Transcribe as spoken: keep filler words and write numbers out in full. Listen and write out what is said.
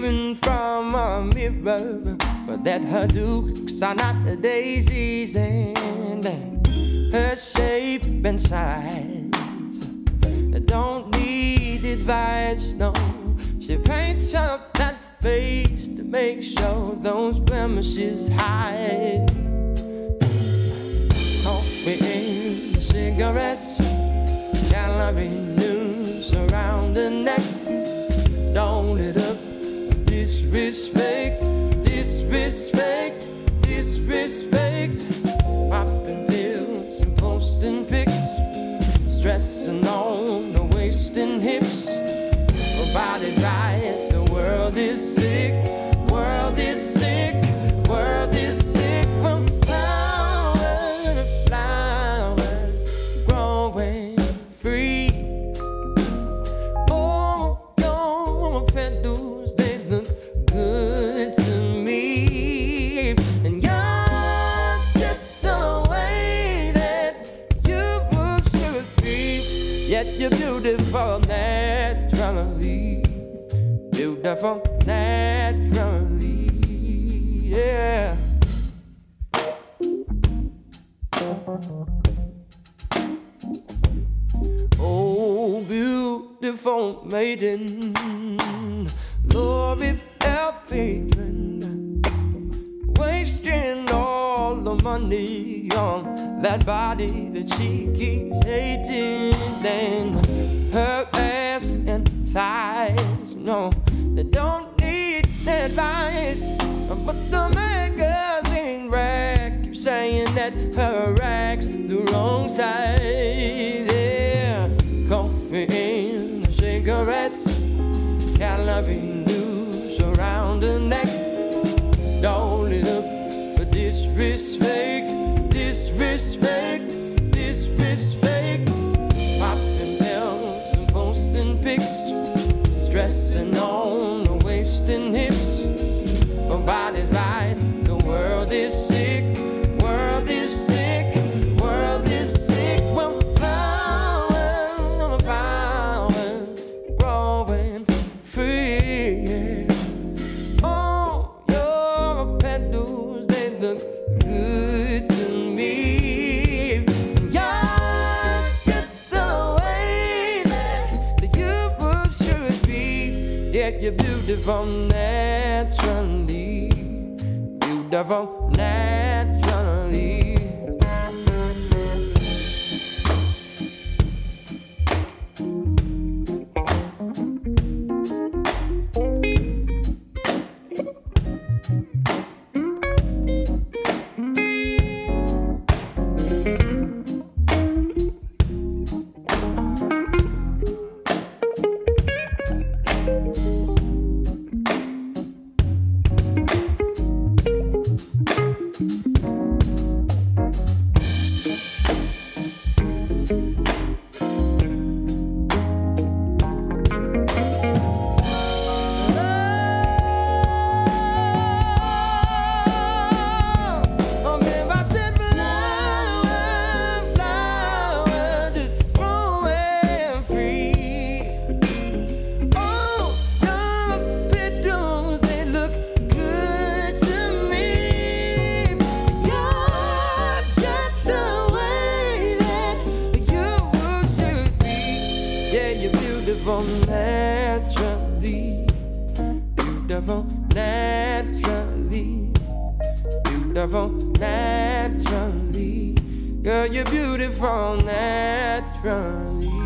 different from a mirror, but that her looks are not the daisies, and her shape and size don't need advice, no. She paints up that face to make sure those blemishes hide. Coffee and cigarettes, calorie news around the neck. Don't it up, disrespect, disrespect, disrespect. Popping pills and posting pics, stressing on the waist and hips. Her body's right, the world is sick, world is sick, world is sick. From flower to flower, growing free. Oh, your petals, they look good to me. And you're just the way that you should be. Yet you're beautiful naturally, beautiful naturally, yeah. Oh, beautiful maiden, Lord without patron, wasting all the money on that body that she keeps hating. Then her ass and thighs, no, they don't need advice. But the magazine rack keeps saying that her rack's the wrong size, yeah. Coffee and cigarettes, calorie news around the neck. Don't it up for disrespect, disrespect, disrespect. Popping pills and posting pics, stressing on the waist and hips. My body's right, the world is sick, world is sick, world is sick. Well, flower, flower, growing free, yeah. Oh, your petals, they look good to me. You're just the way that you should be. Yeah, you're beautiful naturally, beautiful naturally. Beautiful naturally, beautiful naturally, beautiful naturally. Girl, you're beautiful naturally.